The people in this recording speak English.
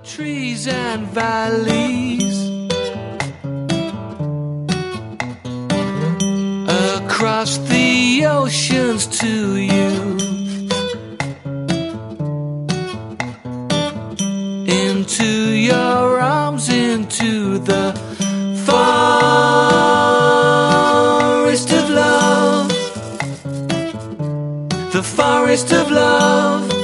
trees and valleys, across the oceans to you, into your arms, into the forest of love, the forest of love.